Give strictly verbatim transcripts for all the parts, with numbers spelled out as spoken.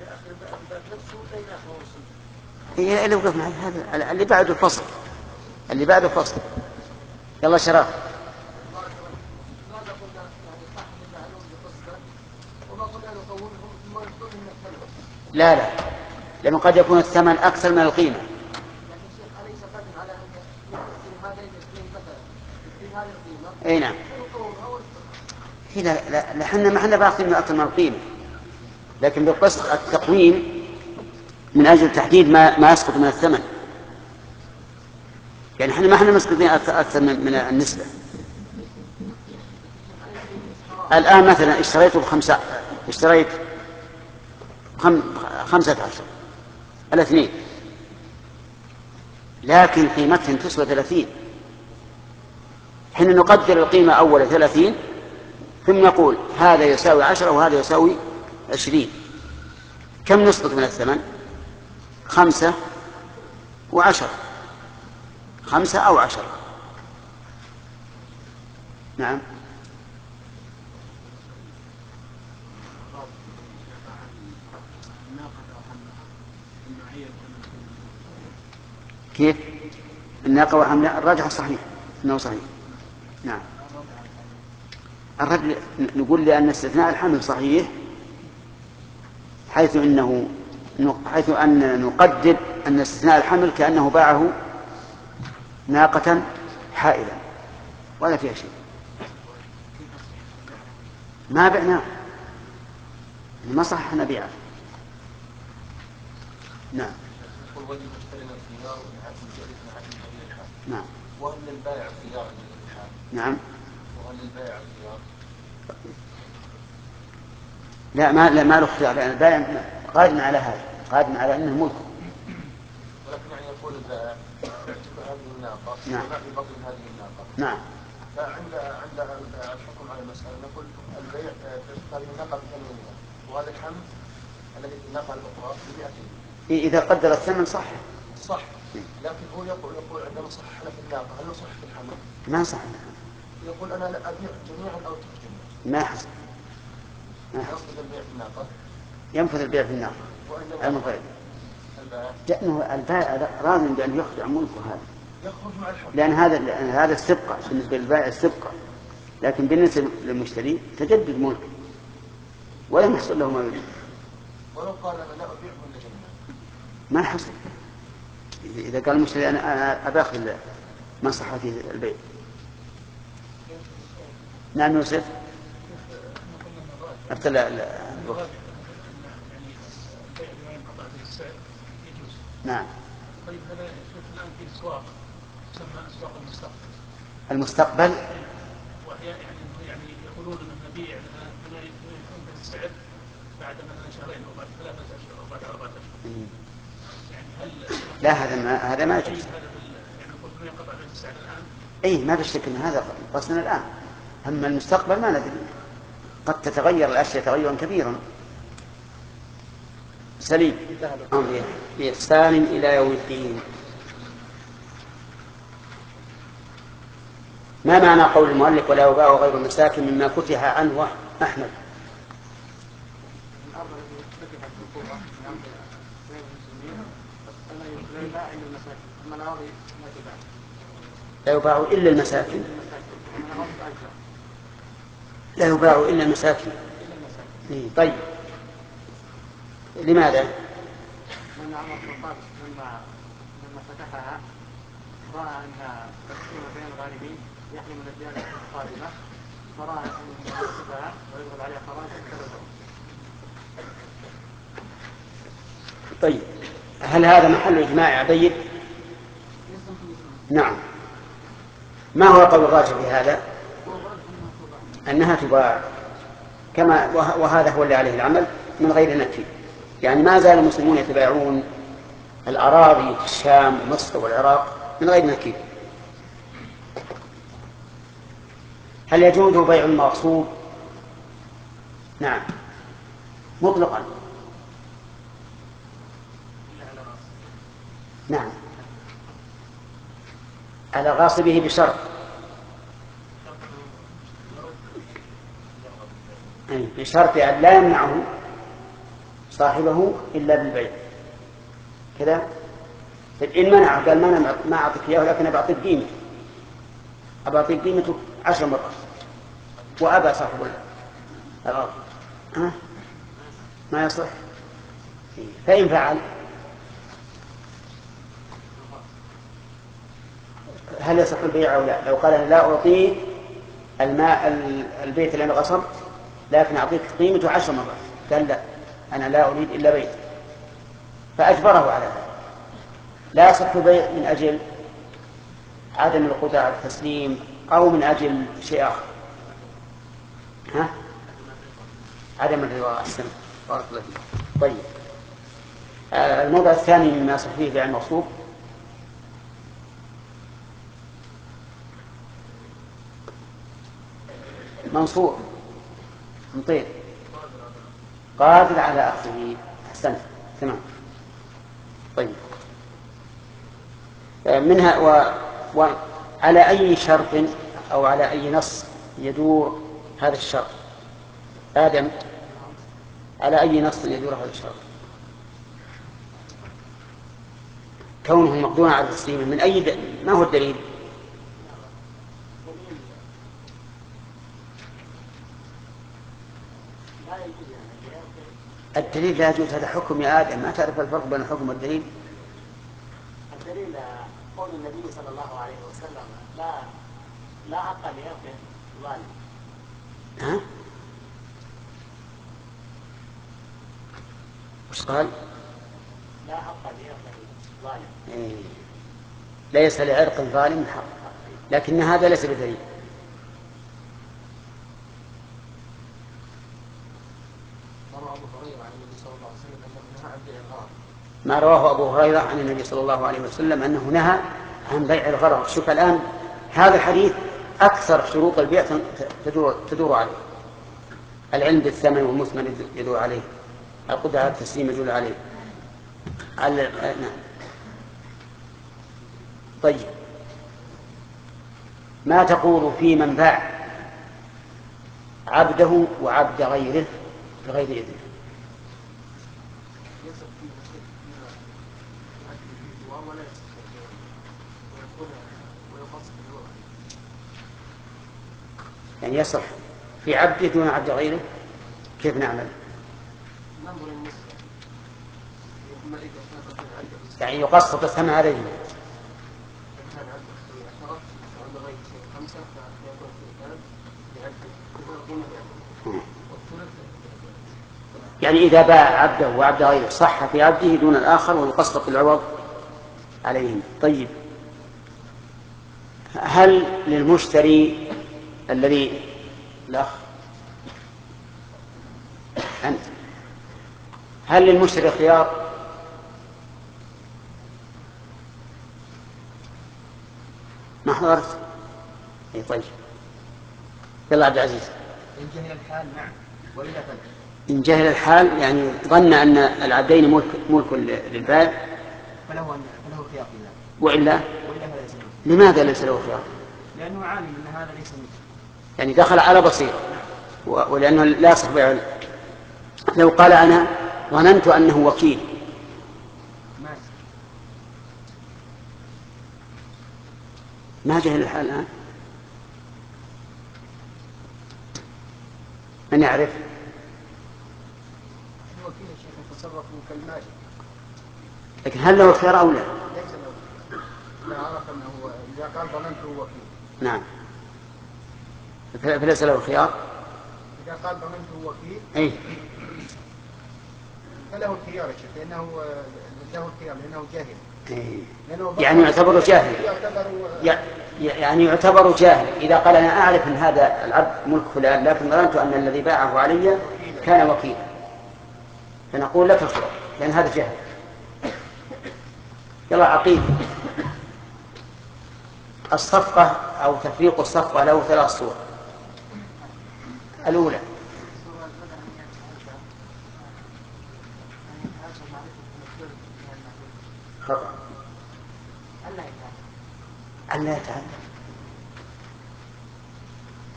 هي اللي وقف معي هذا اللي بعده الفصل اللي بعده الفصل. يلا شرف. لا لا لما قد يكون الثمن أكثر من القيمة. اي نعم. لا لا احنا ما احنا باخذين اكثر من القيمه، لكن بالقسط التقويم من اجل تحديد ما ما يسقط من الثمن. يعني احنا ما احنا مسقطين اكثر من النسبه. الان مثلا اشتريته بخمسه اشتريت خم... خمسه عشر الاثنين، لكن قيمتهم تسوى ثلاثين. حين نقدر القيمه اول ثلاثين ثم نقول هذا يساوي عشرة وهذا يساوي عشرين، كم نسقط من الثمن؟ خمسة وعشرة، خمسة أو عشرة. نعم. كيف؟ الناقة وحملها الراجح صحيح إنه صحيح. نعم. الرد نقول لأن استثناء الحمل صحيح، حيث إنه حيث أن نقدر أن استثناء الحمل كأنه باعه ناقة حائلة ولا فيها شيء، ما بعناه ما صح نبيعه. نعم. نعم. وهل للبائع خيار للإلحاد؟ نعم. وهل للبائع خيار؟ لا ما لا ما له اختيار، لأن البائع قادم على هذا، قادم على أنه ملكه. ولكن يعني يقول البائع بعتك هذه الناقة نعم. وما في بطن هذه الناقة. نعم. فعند عند الحكم على المسألة نقول البيع هذه الناقة بثمانمائة وهذا الحمل الذي في الناقة الأخرى بمئتين. إذا قدر الثمن صح. صح. لكن هو يقول يقول عندما صح لك الناقة هل صح في الحمل؟ ما صح. يقول أنا لا أبيع جميعا أو ترك ما حصل. ما ينفذ البيع في الناقة. ينفذ البيع في الناقة. المفرد. لأنه البائع راضي بأن يخضع ملكه هذا. يخرج مع الحمل. لأن هذا لأن هذا السبقة بالنسبة للبائع السبقة، لكن بالنسبة للمشتري تجدد ملكه ولم يحصل له ما يريد. ولو قال أنا لا أبيع ولا جميعا ما حصل. إذا قال المشتري أنا أباخذ ما صح فيه البيع. نعم يوسف. ابتلى الوقت. نعم. طيب هذا شوف الآن في أسواق تسمى أسواق المستقبل. المستقبل. وهي يعني يعني يقولون أن نبيع لنا ينفذ السعر بعد مثلا شهرين أو بعد ثلاثة أشهر أو بعد أربعة أشهر. يعني هل لا هذا ما هذا ما يجوز. يعني نقول ما ينقطع به السعر الآن. أي ما بشك أن هذا قصدنا الآن، أما المستقبل ما ندري، قد تتغير الأشياء تغيرا كبيرا. سليم. بإحسان إلى يوم الدين. ما معنى قول المؤلف ولا يباع غير المساكن مما فتح عنه أحمد؟ لا يباع إلا المساكن. لا يباع إلا المساكن. طيب لماذا؟ لأن عمر بن الخطاب لما لما فتحها رأى أنها تقسيم بين الغارمين يحرم الأديان القادمة، فرأى أن يكتبها ويضرب عليها خراجا كذبه. طيب هل هذا محل إجماع يا عبيد؟ نعم. ما هو قول الراجح في هذا؟ أنها تباع كما وهذا هو اللي عليه العمل من غير نفي. يعني ما زال المسلمون يتبايعون الأراضي في الشام ومصر والعراق من غير نكيل. هل يجوز بيع المغصوب؟ نعم مطلقا. نعم على غاصبه بشرط، بشرط أن لا يمنعه صاحبه إلا بالبيع كذا. إن منع قال ما ما أعطيك إياه لكن أعطيك قيمة، أعطيك قيمته عشر مرات، وأبى صاحب الأرض أه؟ ما يصح. فإن فعل هل يصح البيع أو لا؟ لو قال أنا لا أعطيك الماء البيت اللي أنا غصبت لكن أعطيك قيمته عشر مرات، قال لا أنا لا أريد إلا بيت، فأجبره على هذا. لا يصح البيع من أجل عدم القدرة على التسليم أو من أجل شيء آخر. ها؟ عدم الرضا. أحسن بارك الله فيك. طيب آه الموضوع الثاني مما يصح فيه بيع المغصوب منصور مطير قادر على أخذه. أحسنت تمام. طيب منها و... وعلى أي شرط أو على أي نص يدور هذا الشرط؟ آدم على أي نص يدور هذا الشرط؟ كونه مقدورا على تسليمه من أي د... ما هو الدليل؟ الدليل لا يجوز. هذا حكم يا آدم، ما تعرف الفرق بين الحكم والدليل؟ الدليل قول النبي صلى الله عليه وسلم لا لا حق ليرث ظالم. ها؟ وش قال؟ لا حق ليرث ظالم. إيه. ليس لعرق ظالم حق، لكن هذا ليس بدليل. ما رواه أبو هريرة عن النبي صلى الله عليه وسلم أنه نهى عن بيع الغرر. شوف الآن هذا الحديث أكثر شروط البيع تدور, تدور عليه. العلم بالثمن والمثمن يدور عليه، القدرة على التسليم يدور عليه على... نعم. طيب ما تقول في من باع عبده وعبد غيره بغير إذنه؟ يعني يصح في عبده دون عبد غيره؟ كيف نعمل؟ يعني يقسط الثمن عليه. يعني إذا باع عبده وعبد غيره صح في عبده دون الآخر ويقسط العوض عليهم. طيب هل للمشتري الذي الأخ أنت هل للمشتري خيار؟ ما حضرت؟ اي طيب يلا عبد العزيز. إن جهل الحال نعم وإلا فلا. إن جهل الحال يعني ظن أن العبدين ملك, ملك للبائع فله فله خيار في ذلك. وإلا وإلا فلا يسلم. لماذا ليس له خيار؟ لأنه عالم أن هذا ليس منه. يعني دخل على بصيرة ولأنه لا يصح بيع. لو قال أنا ظننت أنه وكيل ما جهل الحال الآن. من يعرف؟ الوكيل الشيخ يتصرف كالمالك. لكن هل له خيار أو لا؟ ليس له. لا عرف أنه إذا قال ضمنته وكيل. نعم فليس له خيار. إذا قال ضمنته وكيل أي فله الخيار الشيخ لأنه له الخيار لأنه جاهل. أي. يعني يعتبر جاهل. يعني يعتبر جاهل إذا قال أنا أعرف أن هذا العبد ملك فلان لكن ظننت أن الذي باعه علي كان وكيلا، فنقول لك الخيار لأن هذا جاهل. يلا عقيد. الصفقة أو تفريق الصفقة له ثلاث صور. الأولى خطأ أن لا يتعلم.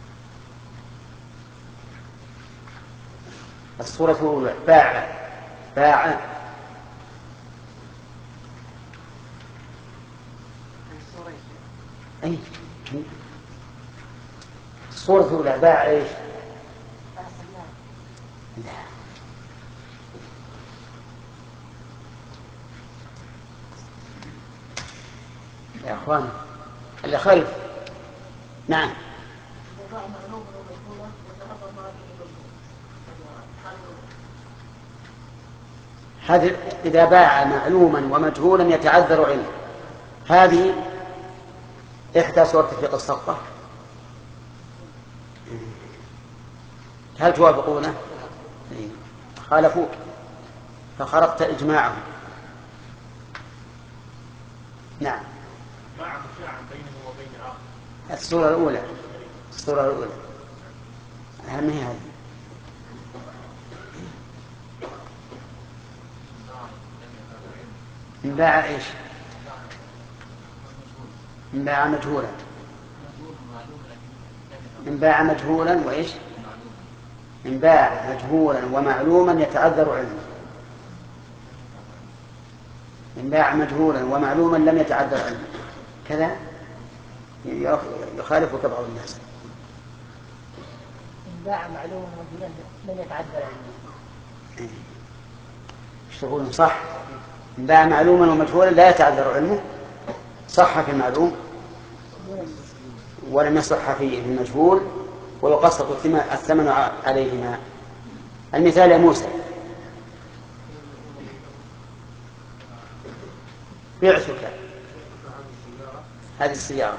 الصورة الأولى باع باع أي الصورة الأولى باع إيش؟ لا يا أخوان اللي خلف. نعم هذه إذا باع معلوما ومجهولا يتعذر علمه، هذه إحدى صور تفريق الصفقة. هل توافقونه؟ خالفوك فخرقت إجماعهم. نعم الصورة الأولى الصورة الأولى أهم هي هذه. إن باع إيش؟ إن باع مجهولا إن باع مجهولا وإيش؟ إن باع مجهولا ومعلوما يتعذر علمه. إن باع مجهولا ومعلوما لم يتعذر علمه كذا يخالفك بعض الناس. إن باع معلوما ومجهولا لم يتعذر علمه. ايش تقولون؟ صح. إن باع معلوما ومجهولا لا يتعذر علمه، صح في المعلوم ولم يصح في المجهول ويقسط الثمن عليهما. المثال يا موسى: بعتك هذه السيارة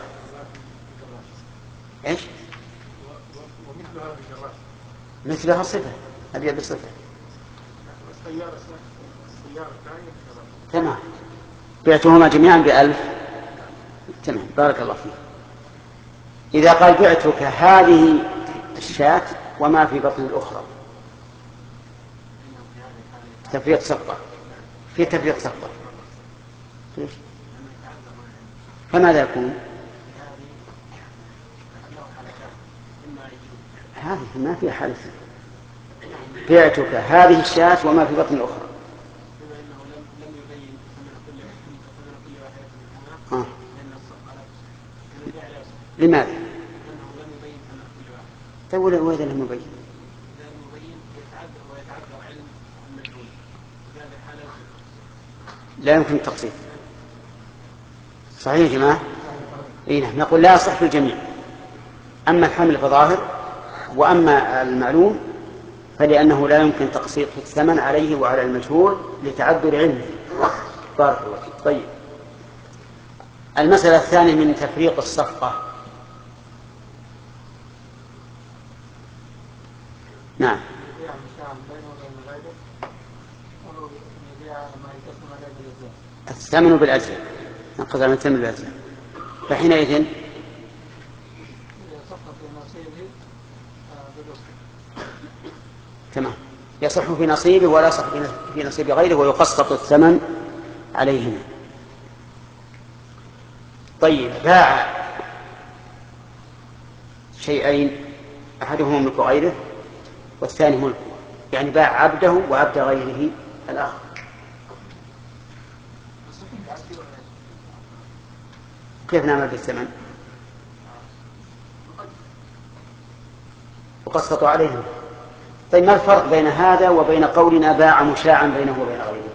ايش؟ مثلها صفة، هذه بصفة. تمام. بعتهما جميعا بألف. تمام بارك الله فيك. إذا قال بعتك هذه الشاة وما في بطن الأخرى، تفريق صفقة. في تفريق صفقة فماذا يكون؟ هذه ما فيها حالة. بعتك هذه الشاة وما في بطن الأخرى. آه. لماذا؟ طيب وإذا لم يبين؟ لا يمكن التقسيم. صحيح يا جماعة؟ إيه نعم. نقول لا يصح في الجميع. أما الحمل فظاهر، وأما المعلوم فلأنه لا يمكن تقسيط الثمن عليه وعلى المجهول لتعذر علمه. بارك الله فيك. طيب المسألة الثانية من تفريق الصفقة. نعم. الثمن بالأجل، نقص عن الثمن بالأجل، فحينئذ تمام يصح في نصيبه ولا يصح في نصيب غيره ويقسط الثمن عليهما. طيب باع شيئين أحدهما ملك غيره والثاني ملكه، يعني باع عبده وعبد غيره الآخر. كيف نعمل بالثمن؟ وقسطوا عليهم. طيب ما الفرق بين هذا وبين قولنا باع مشاعا بينه وبين غيره؟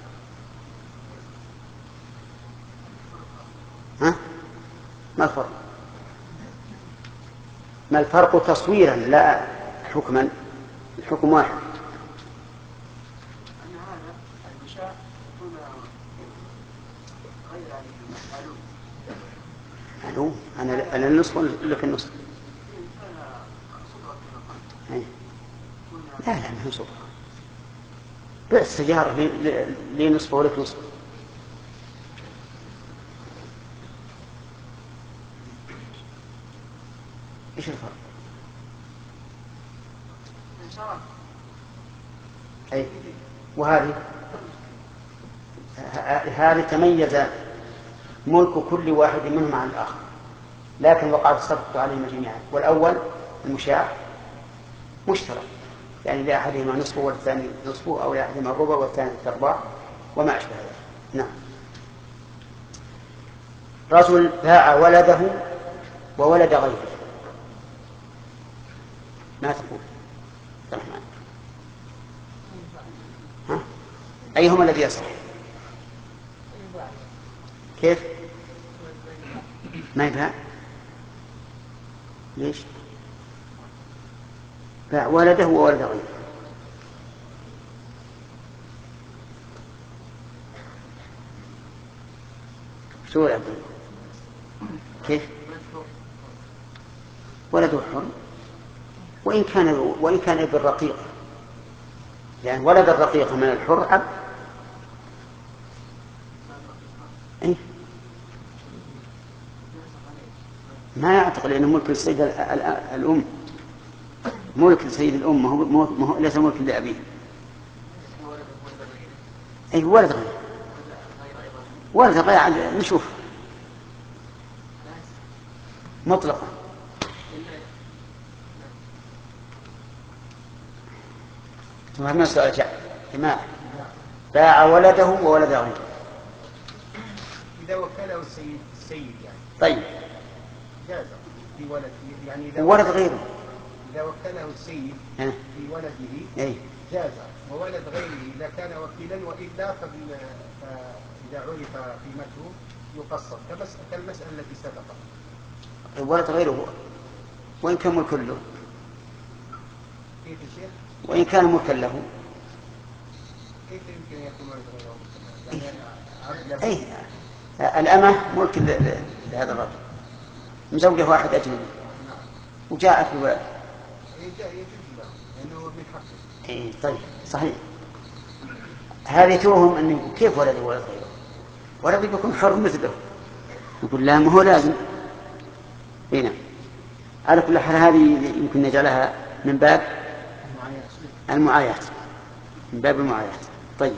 ها؟ ما الفرق؟ ما الفرق تصويرا لا حكما؟ الحكم واحد. معلوم. أنا أنا النصف ولا في النصف؟ لا لا ما هو صفر. بيع السيارة لي نصف ولك نصف. إيش الفرق؟ أي وهذه هذه تميز ملك كل واحد منهم عن الآخر، لكن وقعت الصفقة عليهم جميعا. والأول المشاع مشترك يعني لأحدهما نصفه والثاني نصفه، أو لأحدهما الربع والثاني الأرباع وما أشبه ذلك. نعم. رجل باع ولده وولد غيره، ما تقول الرحمن؟ ها؟ أيهما الذي يصح؟ كيف؟ ما يباع؟ ليش؟ باع ولده وولد غيره. شو يا كيف؟ ولده حر وإن كان وإن كان ابن رقيق، يعني ولد الرقيق من الحر عبد. إيه؟ ما يعتقد لأنه ملك السيد الأم، ملك السيد الأم، ما هو ما هو ليس ملك لأبيه. أي ولد غير ولد غير نشوف مطلقا. فهمنا سؤال جماعة. باع ولده وولد غيره. إذا وكله السيد السيد يعني. طيب. جاز في ولد يعني إذا ولد غيره. إذا وكله السيد ها. في ولده أي. جاز، وولد غيره إذا كان وكيلا، وإلا فإذا عرف قيمته يقسط كالمسألة التي سبقت. ولد غيره وإن كان ملك له. كيف الشيخ؟ وإن كان ملكا له. كيف يمكن أن يكون ولد غيره ملكا له؟ أي الأمة ملك لهذا الرجل، مزوجه واحد أجنبي وجاءت بولد. يجوز له لأنه من حقه. إيه طيب صحيح. هذه توهم أن كيف ولد ولد غيره، ولد يكون حر مثله. يقول لا، ما هو لازم. هنا على كل حال هذه يمكن نجعلها من باب المعايات، من باب المعايات. طيب.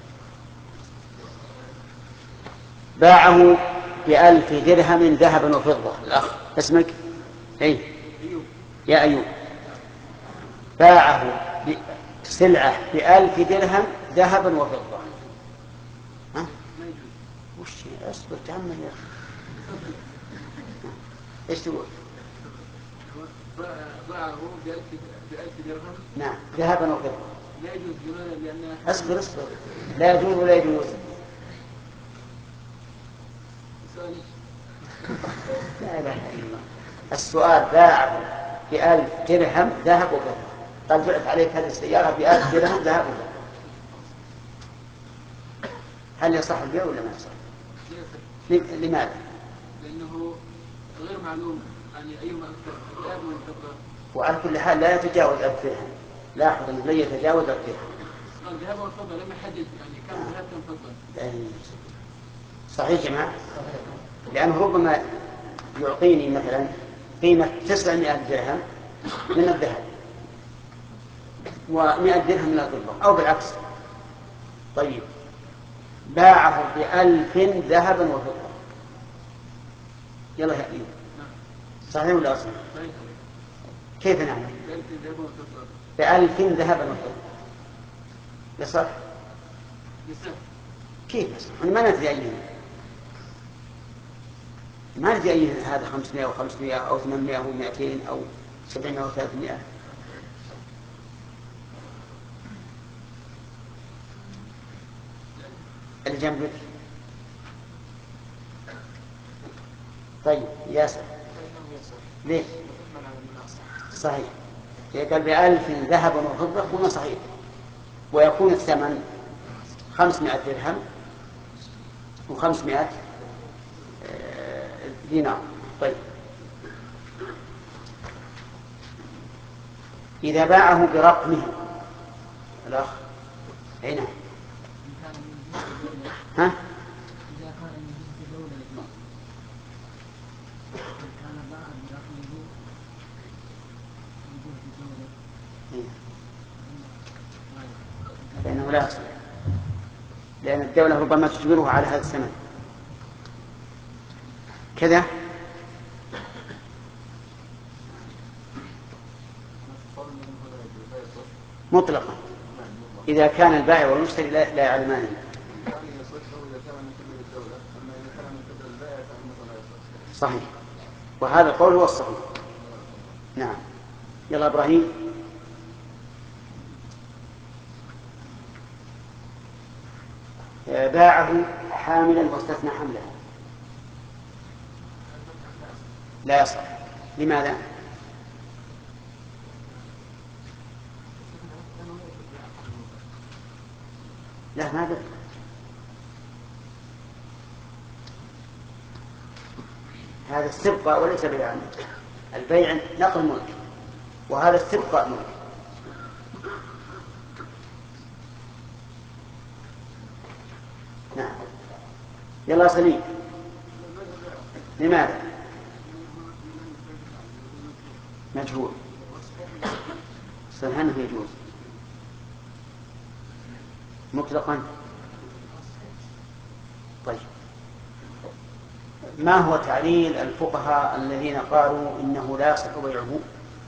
باعه بألف درهم ذهبا وفضة. الأخ اسمك؟ أي يا أيوب. باعه سلعة بألف درهم ذهبا وفضة. ها؟ وش اصبر تأمل يا أخي. ايش تقول؟ باعه بألف درهم. نعم ذهبا وفضة. لا يجوز. لماذا؟ لأن اصبر اصبر لا يجوز ولا يجوز. لا إله إلا الله. السؤال باعه بألف درهم ذهب وفضة، قال بعت عليك هذه السيارة بألف درهم ذهب وفضة، هل يصح البيع ولا ما يصح؟ لماذا؟ لأنه غير معلوم يعني أيهما أكثر، الذهب والفضة. وعلى كل حال لا يتجاوز ألف درهم. لاحظ أنه لا يتجاوز ألف درهم. الذهب والفضة لم يحدد يعني كم ذهب كم فضة. صحيح يا جماعة، لأنه ربما يعطيني مثلا قيمة تسعمائة درهم من الذهب ومائة درهم من الفضة أو بالعكس. طيب باعه بألف ذهبا وفضة. يلا يا أيوب، صحيح ولا أصلا؟ كيف نعمل؟ بألف ذهبا وفضة يصح؟ كيف يصح؟ أنا ما ندري أيهما، ما ندري أي هذا خمسمائة أو خمسمائة أو ثمانمائة أو مائتين أو سبعمائة أو ثلاثمائة. اللي جنبك. طيب ياسر ليش؟ صحيح. قال بألف ذهبا وفضة هنا صحيح، ويكون الثمن خمسمائة درهم وخمسمائة دينار. طيب إذا باعه برقمه الأخ هنا ها؟ لأنه لا يصل، لأن الدولة ربما تجبره على هذا الثمن كذا. مطلقا إذا كان البائع والمشتري لا لا يعلمان. صحيح، وهذا القول هو الصحيح. نعم. يلا إبراهيم. باعه حاملا واستثنى حملها لا يصح. لماذا؟ لا ما بيع. هذا استبقاء وليس بيعا. البيع نقل ملك وهذا استبقاء ملك. نعم. يلا سليم. لماذا؟ مجهول. سنهنه يجوز مطلقا. طيب، ما هو تعليل الفقهاء الذين قالوا إنه لا يصح بيعه؟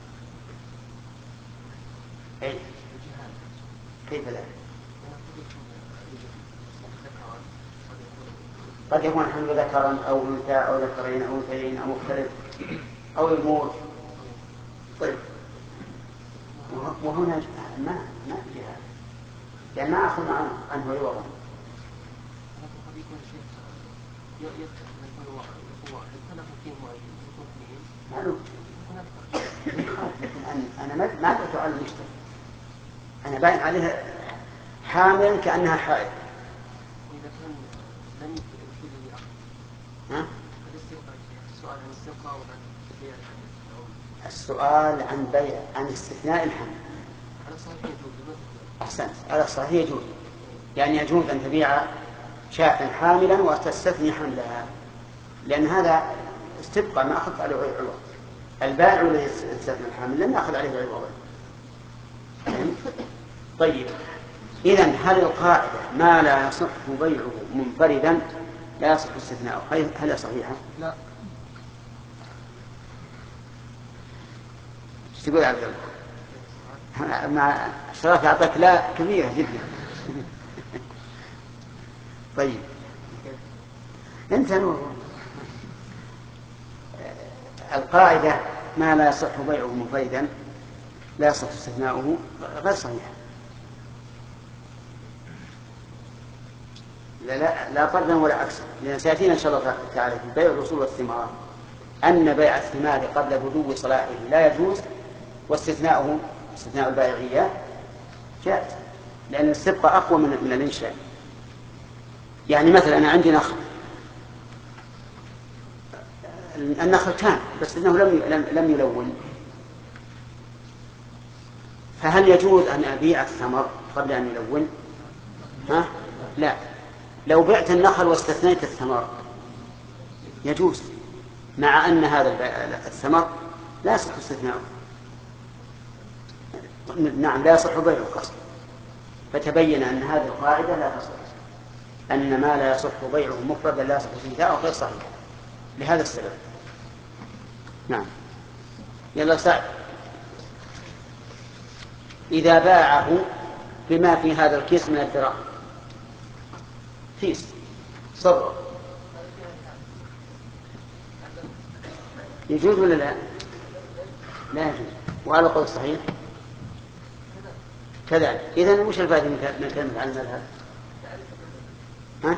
أي كيف لا؟ قد يكون حمل ذكرا أو أنثى أو ذكرين أو أنثيين أو مختلف أو يموت. طيب، وهنا ما ما في هذا، يعني ما أخذ عنه عوضا. معلوم. لكن أنا ما ما أدرك على المشتري، أنا باين عليها حامل كأنها حائض. ها؟ السؤال عن بيع عن استثناء الحمل. أحسنت، هذا صحيح يجوز، يعني يجوز أن تبيع شاة حاملا وتستثني حملها، لأن هذا استبقى ما أخذت عليه عوض. البائع الذي يستثني الحامل لم يأخذ عليه عوضا. طيب، إذن هل القاعدة ما لا يصح بيعه منفردا لا يصح استثناؤه هل صحيحة؟ لا. ايش تقول عبد الله؟ مع اشتراك أعطاك لا كبيرة جدا. طيب، انت نور. القاعدة ما لا يصح بيعه منفردا لا يصح استثناؤه غير صحيح. لا لا لا فردا ولا عكسا، لأن سيأتينا إن شاء الله تعالى في بيع الأصول والثمار أن بيع الثمار قبل بدو صلاحه لا يجوز، واستثناؤه استثناء البائعية جائز، لأن السبقة أقوى من من الإنشاء. يعني مثلا أنا عندي نخل، النخل كان بس إنه لم لم يلون، فهل يجوز أن أبيع الثمر قبل أن يلون؟ ها؟ لا. لو بعت النخل واستثنيت الثمر يجوز، مع أن هذا الثمر لا يصح استثناؤه. نعم، لا يصح بيعه قصد. فتبين أن هذه القاعدة لا تصح، أن ما لا يصح بيعه مفردا لا يصح استثناؤه غير صحيح لهذا السبب. نعم. يلا سعد. إذا باعه بما في هذا الكيس من الدراهم، كيس صبر، يجوز ولا لا؟ لا يجوز. وعلى قول صحيح كذلك. إذن وش الفائدة من كلمة على المذهب؟ ها؟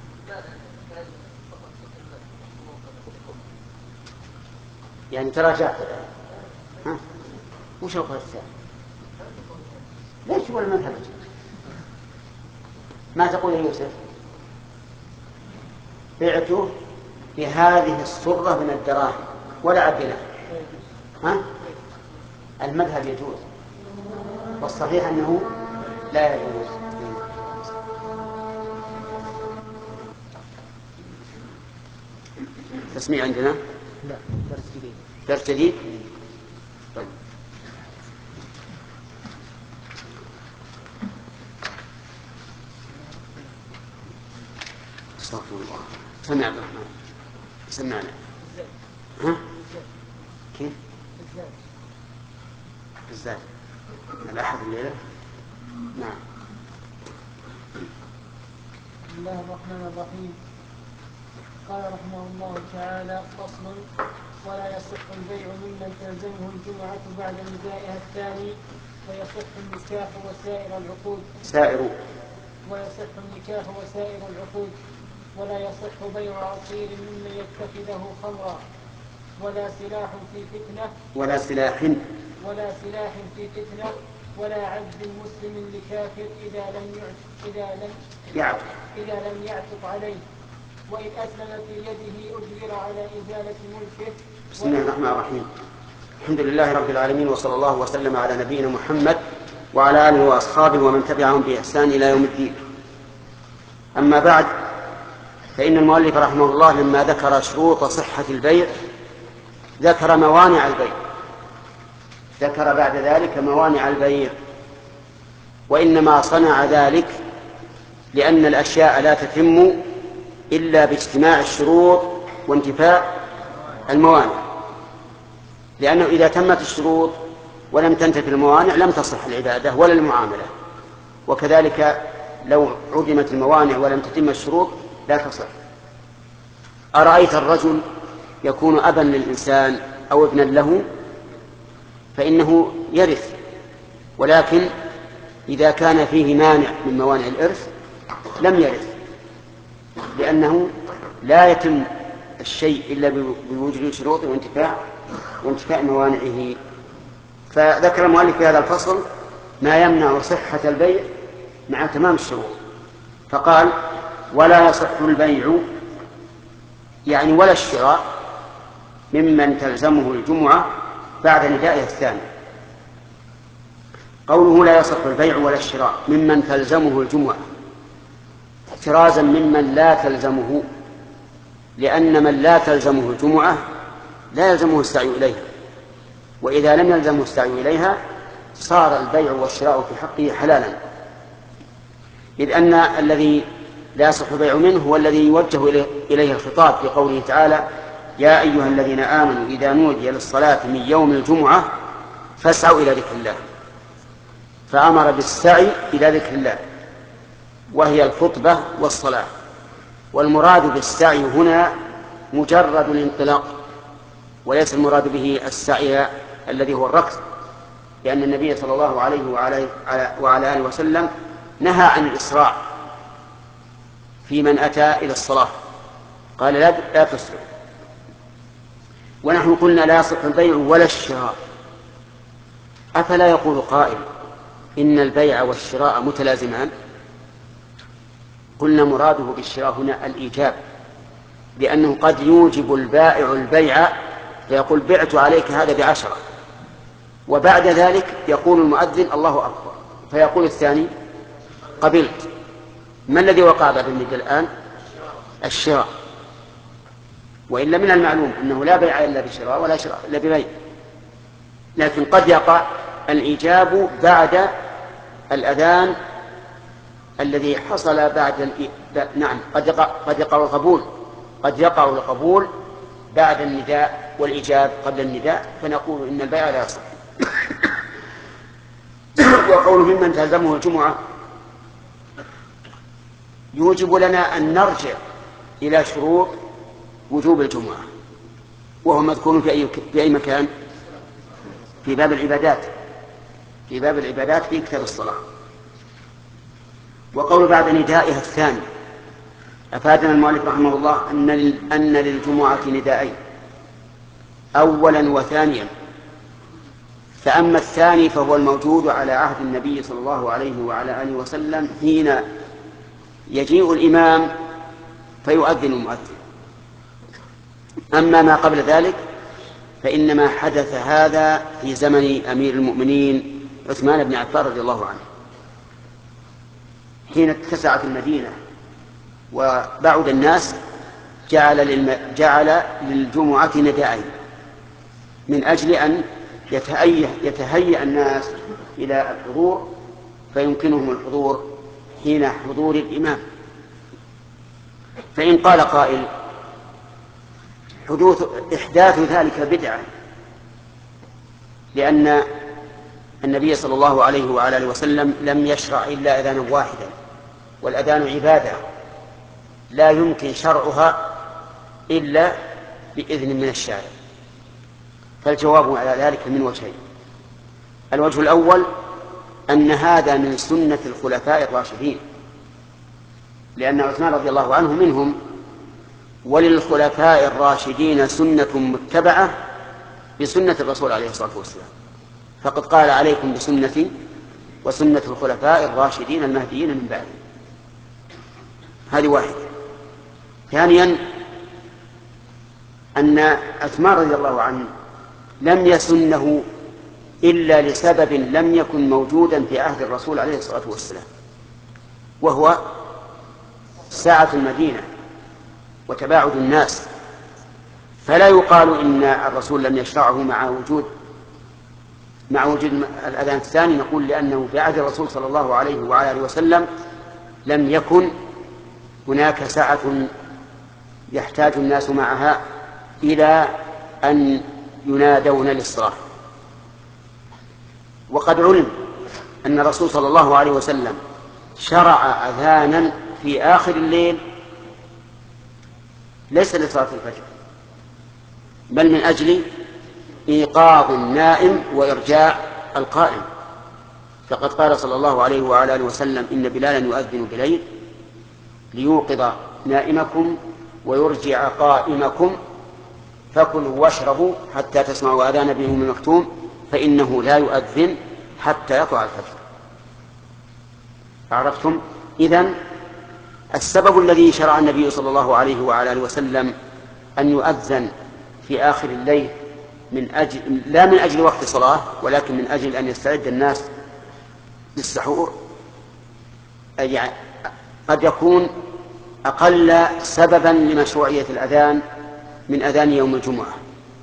يعني تراجعت. ها؟ وش القول الثاني؟ ليش هو المذهب؟ ما تقول يا يوسف؟ بعته بهذه الصرة من الدراهم ولا عدله. ها؟ المذهب يجوز، والصحيح أنه لا يجوز. تسميع عندنا؟ لا، درس جديد. درس جديد؟ طيب. استغفر الله. سمع عبد الرحمن، سمعنا. ها؟ كيف؟ بالذات الأحد الليلة نعم. بسم الله الرحمن الرحيم. قال رحمه الله تعالى: فصل: ولا يصح البيع ممن تلزمه الجمعة بعد ندائها الثاني، ويصح النكاح وسائر العقود سائر ويصح النكاح وسائر العقود ولا يصح بيع عصير ممن يتخذه خمرا، ولا سلاح في فتنة ولا سلاح ولا سلاح في فتنة ولا عبد مسلم لكافر إذا لم يعتق إذا لم يعتق إذا لم يعتق عليه، وإن أسلم في يده أجبر على إزالة ملكه. بسم الله الرحمن الرحيم. الحمد لله رب العالمين، وصلى الله وسلم على نبينا محمد وعلى آله وأصحابه ومن تبعهم بإحسان إلى يوم الدين. أما بعد، فإن المؤلف رحمه الله لما ذكر شروط صحة البيع ذكر موانع البيع، ذكر بعد ذلك موانع البيع، وإنما صنع ذلك لأن الأشياء لا تتم إلا باجتماع الشروط وانتفاء الموانع، لأنه إذا تمت الشروط ولم تنتفي الموانع لم تصح العبادة ولا المعاملة، وكذلك لو عدمت الموانع ولم تتم الشروط لا تصح. أرأيت الرجل يكون أبا للإنسان أو ابنا له فإنه يرث، ولكن إذا كان فيه مانع من موانع الإرث لم يرث، لأنه لا يتم الشيء إلا بوجود شروط وانتفاء وانتفاء موانعه. فذكر المؤلف في هذا الفصل ما يمنع صحة البيع مع تمام الشروط، فقال: ولا يصح البيع، يعني ولا الشراء، ممن تلزمه الجمعة بعد ندائها الثاني. قوله لا يصح البيع ولا الشراء ممن تلزمه الجمعة احترازا ممن لا تلزمه، لأن من لا تلزمه الجمعة لا يلزمه السعي إليها، وإذا لم يلزمه السعي إليها صار البيع والشراء في حقه حلالا، إذ أن الذي لا يصح البيع منه هو الذي يوجه إليه الخطاب في قوله تعالى: يا أيها الذين آمنوا إذا نودي للصلاة من يوم الجمعة فاسعوا إلى ذكر الله، فأمر بالسعي إلى ذكر الله وهي الخطبة والصلاة. والمراد بالسعي هنا مجرد الانطلاق، وليس المراد به السعي الذي هو الركض، لأن النبي صلى الله عليه وعلى آله وسلم نهى عن الإسراع في من أتى إلى الصلاة، قال لا, لا تسرع. ونحن قلنا لا يصح البيع ولا الشراء، أفلا يقول قائل إن البيع والشراء متلازمان؟ قلنا مراده بالشراء هنا الإيجاب، لأنه قد يوجب البائع البيع فيقول: بعت عليك هذا بعشرة، وبعد ذلك يقول المؤذن الله أكبر، فيقول الثاني: قبلت. ما الذي وقع بعد النداء الآن؟ الشراء. وإلا من المعلوم أنه لا بيع إلا بشراء ولا شراء إلا ببيع، لكن قد يقع الإيجاب بعد الأذان الذي حصل بعد ال... نعم قد يقع قد يقع القبول قد يقع القبول بعد النداء والإيجاب قبل النداء، فنقول إن البيع لا يصح. وقوله ممن تلزمه الجمعة يوجب لنا أن نرجع إلى شروط وجوب الجمعة، وهو مذكور في أي في أي مكان؟ في باب العبادات في باب العبادات في كتاب الصلاة. وقول بعد ندائها الثاني أفادنا المؤلف رحمه الله أن أن للجمعة نداءين، أولا وثانيا، فأما الثاني فهو الموجود على عهد النبي صلى الله عليه وعلى آله وسلم حين يجيء الإمام فيؤذن المؤذن. أما ما قبل ذلك فإنما حدث هذا في زمن أمير المؤمنين عثمان بن عفان رضي الله عنه، حين اتسعت المدينة وبعد الناس جعل, للم... جعل للجمعة نداءين من أجل أن يتهيأ, يتهيأ الناس إلى الحضور فيمكنهم الحضور حين حضور الإمام. فإن قال قائل حدوث إحداث ذلك بدعة، لأن النبي صلى الله عليه وعلى آله وسلم لم يشرع إلا أذانا واحدا، والأذان عبادة لا يمكن شرعها إلا بإذن من الشارع. فالجواب على ذلك من وجهين: الوجه الأول أن هذا من سنة الخلفاء الراشدين، لأن عثمان رضي الله عنه منهم، وللخلفاء الراشدين سنة متبعة بسنة الرسول عليه الصلاة والسلام، فقد قال: عليكم بسنتي وسنة الخلفاء الراشدين المهديين من بعد. هذه واحدة. ثانيا أن عثمان رضي الله عنه لم يسنه إلا لسبب لم يكن موجودا في عهد الرسول عليه الصلاة والسلام، وهو ساعة المدينة وتباعد الناس، فلا يقال إن الرسول لم يشرعه مع وجود مع وجود الأذان الثاني، نقول لأنه في عهد الرسول صلى الله عليه وعلى آله وسلم لم يكن هناك ساعة يحتاج الناس معها إلى أن ينادون للصلاة. وقد علم أن الرسول صلى الله عليه وسلم شرع أذانا في آخر الليل ليس لصلاة الفجر، بل من أجل إيقاظ النائم وإرجاع القائم، فقد قال صلى الله عليه وعلى آله وسلم: إن بلالا يؤذن بليل ليوقظ نائمكم ويرجع قائمكم، فكلوا واشربوا حتى تسمعوا آذان ابن أم مكتوم فإنه لا يؤذن حتى يطلع الفجر. عرفتم؟ إذن السبب الذي شرع النبي صلى الله عليه وعلى آله وسلم أن يؤذن في آخر الليل من أجل لا من أجل وقت صلاة، ولكن من أجل أن يستعد الناس للسحور، يعني قد يكون أقل سببا لمشروعية الأذان من أذان يوم الجمعة.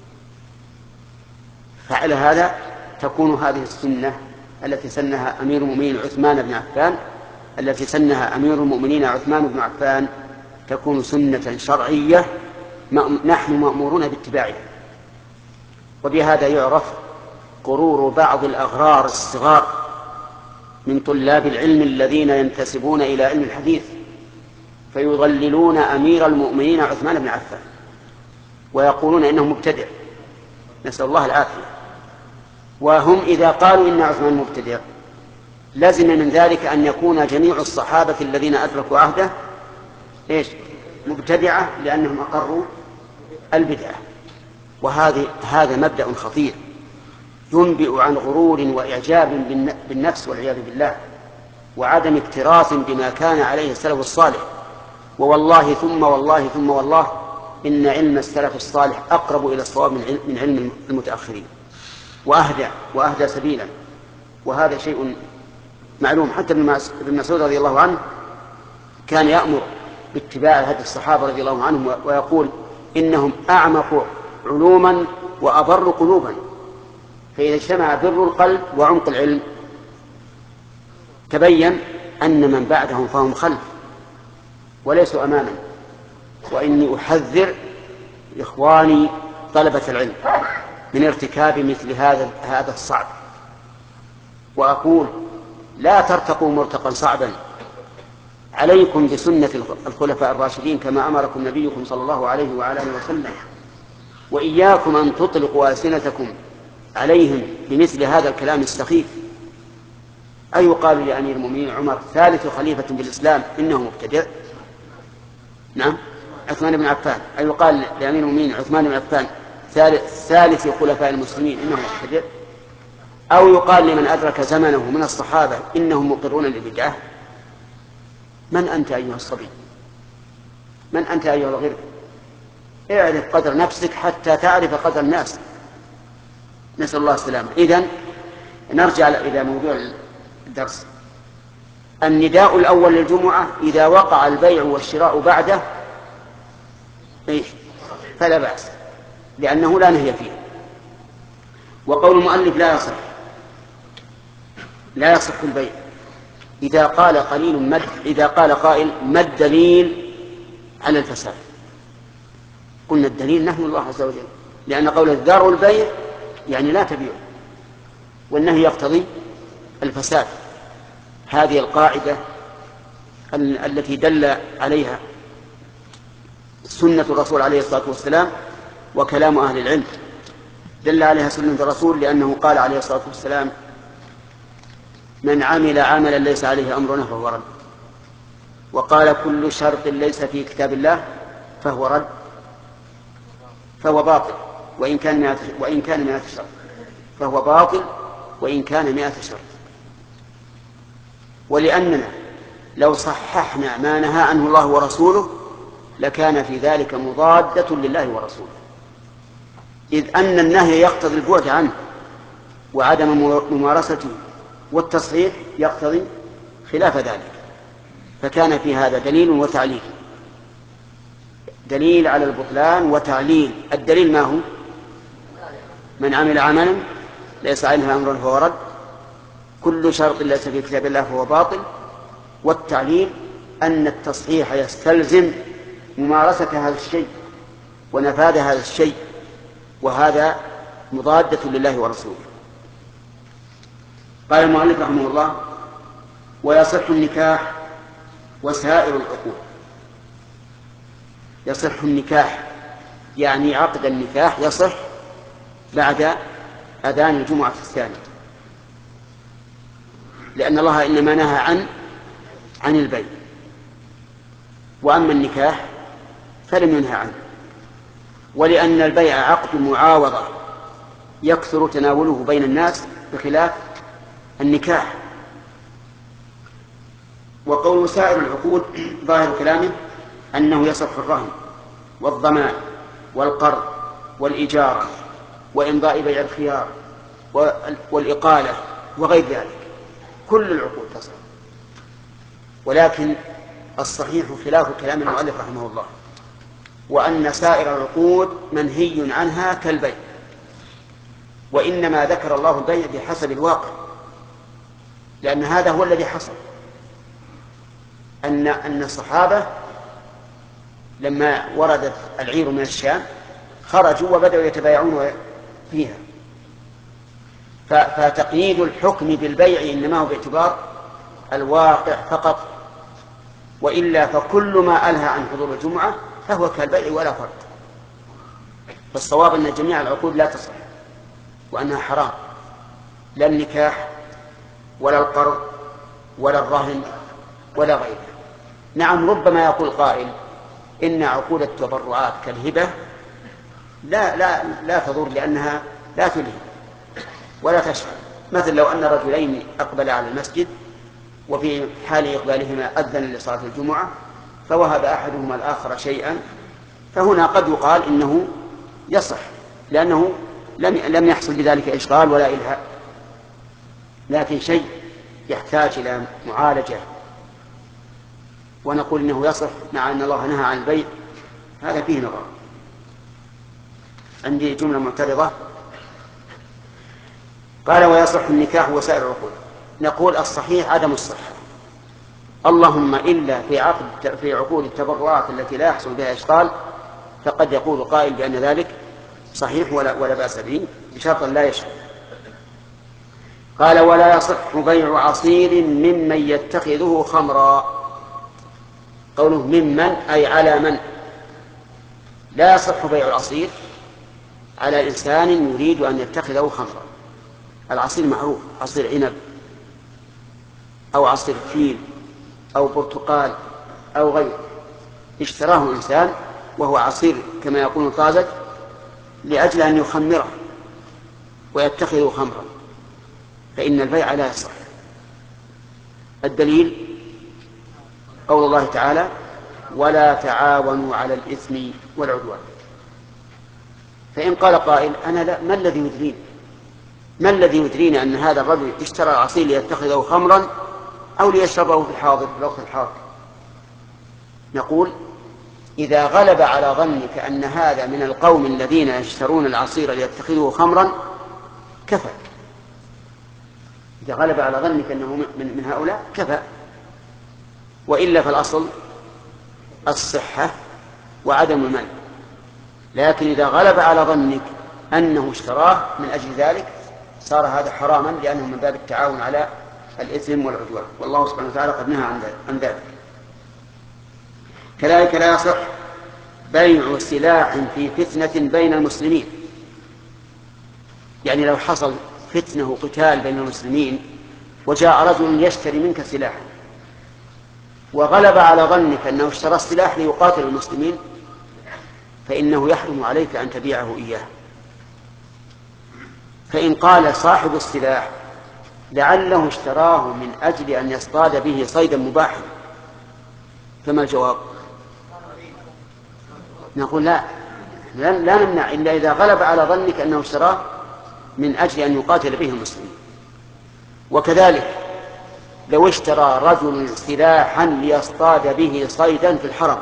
فعلى هذا تكون هذه السنة التي سنها أمير المؤمنين عثمان بن عفان التي سنها أمير المؤمنين عثمان بن عفان تكون سنة شرعية نحن مأمورون باتباعها. وبهذا يعرف قرور بعض الأغرار الصغار من طلاب العلم الذين ينتسبون إلى علم الحديث فيضللون أمير المؤمنين عثمان بن عفان ويقولون إنه مبتدع، نسأل الله العافية. وهم إذا قالوا إن عثمان مبتدع لازم من ذلك أن يكون جميع الصحابة الذين أدركوا عهده إيش؟ مبتدعة، لأنهم أقروا البدعة. وهذا هذا مبدأ خطير ينبئ عن غرور وإعجاب بالنفس والعياذ بالله، وعدم اكتراث بما كان عليه السلف الصالح. ووالله ثم والله ثم والله إن علم السلف الصالح أقرب إلى الصواب من علم المتأخرين وأهدى وأهدى سبيلا. وهذا شيء معلوم. حتى ابن مسعود رضي الله عنه كان يأمر باتباع هدي الصحابة رضي الله عنهم ويقول إنهم أعمق علوما وأبر قلوبا، فإذا اجتمع بر القلب وعمق العلم تبين أن من بعدهم فهم خلف وليسوا أماما. وإني أحذر إخواني طلبة العلم من ارتكاب مثل هذا هذا الصعب، وأقول لا ترتقوا مرتقا صعبا، عليكم بسنة الخلفاء الراشدين كما أمركم نبيكم صلى الله عليه وعلى آله وسلم، وإياكم أن تطلقوا ألسنتكم عليهم بمثل هذا الكلام السخيف. أي يقال لأمير المؤمنين عمر ثالث خليفة بالإسلام إنه مبتدع؟ نعم، عثمان بن عفان. أي يقال لأمير المؤمنين عثمان بن عفان ثالث, ثالث خلفاء المسلمين إنه مبتدع؟ أو يقال لمن أدرك زمنه من الصحابة إنهم مقرون للبدعة؟ من أنت أيها الصبي؟ من أنت أيها الغير؟ اعرف قدر نفسك حتى تعرف قدر الناس. نسأل الله السلامة. إذن نرجع إلى موضوع الدرس. النداء الأول للجمعة إذا وقع البيع والشراء بعده فلا بأس، لأنه لا نهي فيه. وقول المؤلف لا يصح لا يصح البيع إذا قال قليل مد إذا قال قائل ما الدليل على الفساد؟ قلنا الدليل نهي الله عز وجل، لأن قول الذر البيع يعني لا تبيع، والنهي يقتضي الفساد. هذه القاعدة التي دل عليها سنة الرسول عليه الصلاة والسلام وكلام أهل العلم. دل عليها سنة الرسول لأنه قال عليه الصلاة والسلام: من عمل عملا ليس عليه أمرنا فهو رد. وقال: كل شرط ليس في كتاب الله فهو رد فهو باطل وإن كان مئة وإن كان مئة شرط فهو باطل وإن كان مئة شرط. ولأننا لو صححنا ما نهى عنه الله ورسوله لكان في ذلك مضادة لله ورسوله، إذ أن النهي يقتضي البعد عنه وعدم ممارسته، والتصحيح يقتضي خلاف ذلك. فكان في هذا دليل وتعليل، دليل على البطلان وتعليل. الدليل ما هو؟ من عمل عملا ليس عليه أمر فهو رد، كل شرط ليس في كتاب الله فهو باطل. والتعليل أن التصحيح يستلزم ممارسة هذا الشيء ونفاذ هذا الشيء، وهذا مضادة لله ورسوله. قال المؤلف رحمه الله: ويصح النكاح وسائر العقود. يصح النكاح يعني عقد النكاح يصح بعد أذان الجمعة الثانية، لأن الله إنما نهى عن عن البيع، وأما النكاح فلم ينهى عنه. ولأن البيع عقد معاوضة يكثر تناوله بين الناس بخلاف النكاح. وقول سائر العقود ظاهر كلامه أنه يصح الرهن والضمان والقرض والإجارة وإمضاء بيع الخيار والإقالة وغير ذلك، كل العقود تصح. ولكن الصحيح خلاف كلام المؤلف رحمه الله، وأن سائر العقود منهي عنها كالبيع، وإنما ذكر الله البيع بحسب الواقع، لأن هذا هو الذي حصل. أن أن الصحابة لما وردت العير من الشام خرجوا وبدأوا يتبايعون فيها، فتقييد الحكم بالبيع إنما هو باعتبار الواقع فقط، وإلا فكل ما ألهى عن حضور الجمعة فهو كالبيع ولا فرق. فالصواب أن جميع العقود لا تصح وأنها حرام، لا النكاح ولا القرض ولا الرهن ولا غيره. نعم، ربما يقول قائل إن عقود التبرعات كالهبة لا لا لا تضر لأنها لا تلهي ولا تشفع. مثل لو أن رجلين أقبل على المسجد وفي حال إقبالهما أذن لصلاة الجمعة فوهب أحدهما الآخر شيئا، فهنا قد يقال إنه يصح لأنه لم لم يحصل بذلك إشغال ولا إلهاء. لكن شيء يحتاج إلى معالجة ونقول إنه يصح مع أن الله نهى عن البيع، هذا فيه نظر. عندي جملة معترضة. قال: ويصح النكاح وسائر العقود. نقول الصحيح عدم الصحة، اللهم إلا في عقد في عقود التبرعات التي لا يحصل بها إشغال، فقد يقول قائل بأن ذلك صحيح ولا ولا بأس به بشرط لا يشغل. قال: ولا يصح بيع عصير ممن يتخذه خمرا. قوله ممن أي على من. لا يصح بيع العصير على إنسان يريد أن يتخذه خمرا. العصير معروف، عصير عنب أو عصير فيل أو برتقال أو غيره، اشتراه إنسان وهو عصير كما يقول طازج لأجل أن يخمره ويتخذه خمرا، فإن البيع لا يصح. الدليل قول الله تعالى: ولا تعاونوا على الإثم والعدوان. فإن قال قائل: أنا لا، ما الذي يدريني ما الذي يدريني أن هذا الرجل اشترى العصير ليتخذه خمرا أو ليشربه في الحاضر في الوقت الحاضر؟ نقول: إذا غلب على ظنك أن هذا من القوم الذين يشترون العصير ليتخذه خمرا كفى. إذا غلب على ظنك أنه من, من هؤلاء كفى، وإلا فالأصل الصحة وعدم المنع. لكن إذا غلب على ظنك أنه اشتراه من أجل ذلك صار هذا حراما لأنه من باب التعاون على الإثم والعدوان، والله سبحانه وتعالى قد نهى عن ذلك. كذلك لا يصح بيع سلاح في فتنة بين المسلمين، يعني لو حصل فتنة وقتال بين المسلمين وجاء رجل يشتري منك سلاحا وغلب على ظنك أنه اشترى السلاح ليقاتل المسلمين، فإنه يحرم عليك أن تبيعه إياه. فإن قال صاحب السلاح لعله اشتراه من أجل أن يصطاد به صيدا مباحا، فما الجواب؟ نقول لا لا نمنع إلا إذا غلب على ظنك أنه اشتراه من أجل أن يقاتل به المسلمين. وكذلك لو اشترى رجل سلاحا ليصطاد به صيدا في الحرم،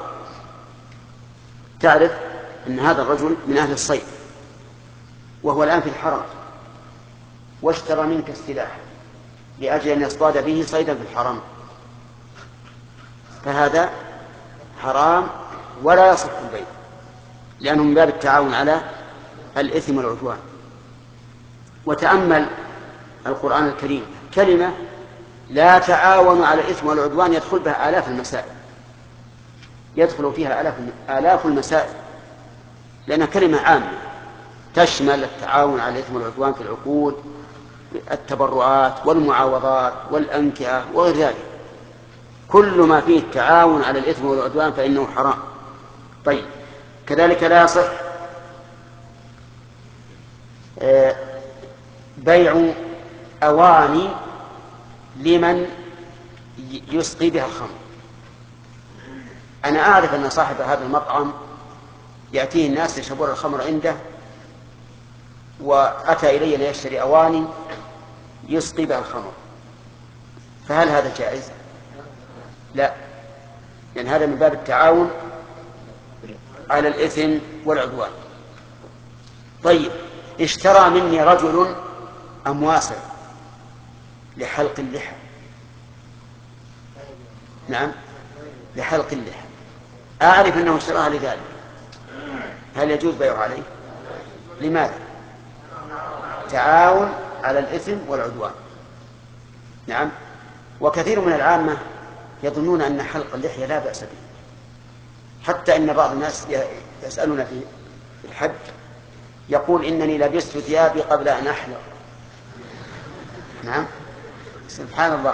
تعرف أن هذا الرجل من أهل الصيد وهو الآن في الحرم، واشترى منك السلاح لأجل أن يصطاد به صيدا في الحرم، فهذا حرام ولا يصح البيع، لأنه من باب التعاون على الإثم والعدوان. وتأمل القرآن الكريم، كلمة لا تعاون على الإثم والعدوان يدخل بها آلاف المسائل، يدخل فيها آلاف آلاف المسائل، لأنها كلمة عامة تشمل التعاون على الإثم والعدوان في العقود، التبرعات والمعاوضات والأنكحة وغير ذلك، كل ما فيه التعاون على الإثم والعدوان فإنه حرام. طيب، كذلك لا يصح بيع أواني لمن يسقي بها الخمر. أنا أعرف أن صاحب هذا المطعم يأتيه الناس يشربون الخمر عنده، وأتى إلي ليشتري أواني يسقي بها الخمر، فهل هذا جائز؟ لا، لأن هذا من باب التعاون على الإثم والعدوان. طيب، اشترى مني رجل أمواسا لحلق اللحى، نعم لحلق اللحى، أعرف أنه اشتراها لذلك، هل يجوز بيعه عليه؟ لماذا؟ تعاون على الإثم والعدوان. نعم. وكثير من العامة يظنون أن حلق اللحية لا بأس به، حتى إن بعض الناس يسألون في الحج يقول إنني لبست ثيابي قبل أن أحلق. نعم، سبحان الله،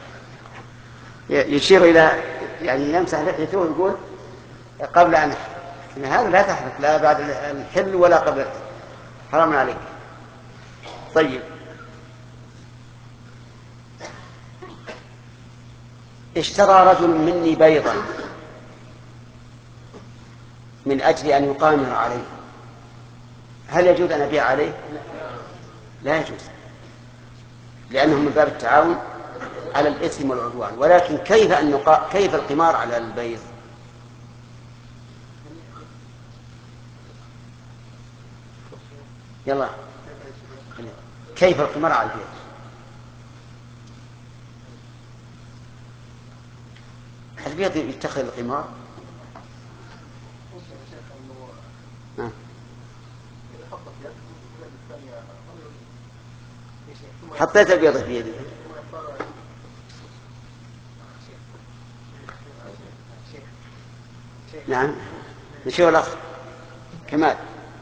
يشير إلى يعني يمسح لحيته ويقول قبل أن أحلق. إن هذا لا تحلق لا بعد الحل ولا قبل، حرام عليك. طيب، اشترى رجل مني بيضا من أجل أن يقامر عليه، هل يجوز أن أبيع عليه؟ لا يجوز، لأنه من باب التعاون على الإثم والعدوان. ولكن كيف أن نقا... كيف القمار على البيض؟ يلا، كيف القمار على البيض؟ البيض يتخذ القمار؟ آه. حطيت البيض في يدي. نعم، نشوف الأخ كمال.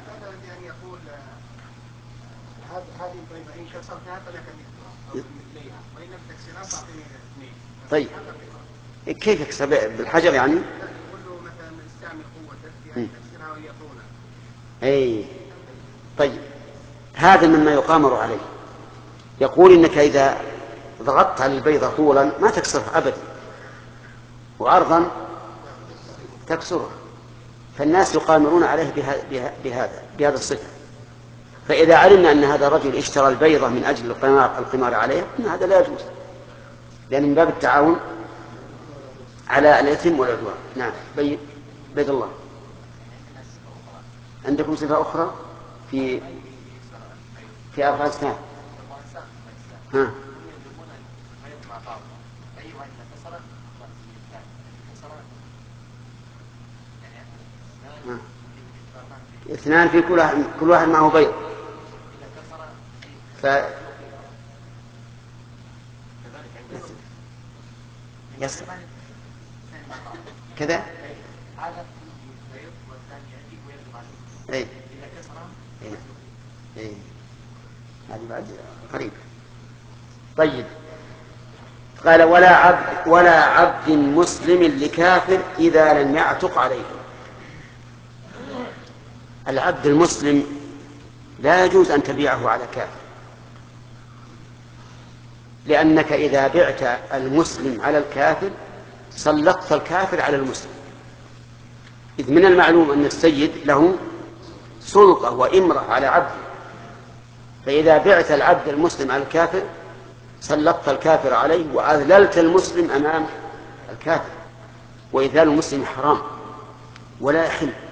هذه البيضة إن كسرتها فلك مثليها، وإن لم تكسرها فأعطيني اثنين. طيب، كيف يكسر بالحجر يعني؟ يقول له مثلا استعمل قوتك في أن تكسرها وهي طولها. أي طيب، هذا مما يقامر عليه. يقول إنك إذا ضغطت على البيضة طولا ما تكسرها أبدا، وعرضا تكسرها، فالناس يقامرون عليه بها بهذا بهذا الصفة. فإذا علمنا أن هذا الرجل اشترى البيضة من أجل القمار, القمار عليها، أن هذا لا يجوز، لأن من باب التعاون على الإثم والعدوان. نعم، بيض بيض الله. عندكم صفة أخرى في في أفغانستان؟ ها. اثنان في كل واحد كل واحد معه بيض. ف يصل كذا. اي اي اي هذه بعد قريب. طيب قال ولا عبد ولا عبد مسلم لكافر إذا لم يعتق عليه. العبد المسلم لا يجوز أن تبيعه على كافر، لأنك إذا بعت المسلم على الكافر سلطت الكافر على المسلم، إذ من المعلوم أن السيد له سلطة وإمرة على عبده، فإذا بعت العبد المسلم على الكافر سلطت الكافر عليه وأذللت المسلم أمام الكافر، وإذلال المسلم حرام ولا يحل.